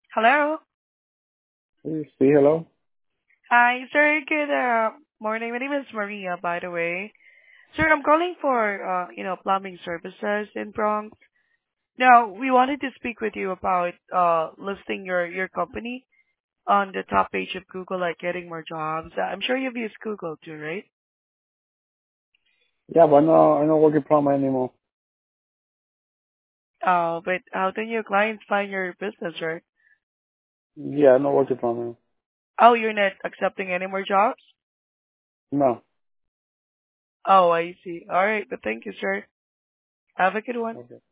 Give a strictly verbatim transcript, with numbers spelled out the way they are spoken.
Hello. You see, hello? Hi, sir. Good uh, morning. My name is Maria, by the way. Sir, I'm calling for, uh, you know, plumbing services in Bronx. Now, we wanted to speak with you about uh, listing your, your company on the top page of Google, like getting more jobs. Uh, I'm sure you've used Google too, right? Yeah, but no, I don't work in plumber anymore. Uh, but how do your clients find your business, right? Yeah, I don't work in plumber. Oh, you're not accepting any more jobs? No. Oh, I see. All right, but thank you, sir. Have a good one. Okay.